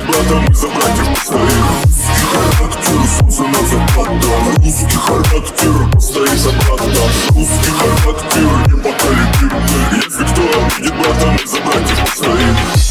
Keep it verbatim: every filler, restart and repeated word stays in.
брата, мы за братьев постоим. Русский характер, солнце над закатом. Русский характер, постоим за брата. Русский характер, непоколебимый. Если кто обидит брата, мы за братьев постоим.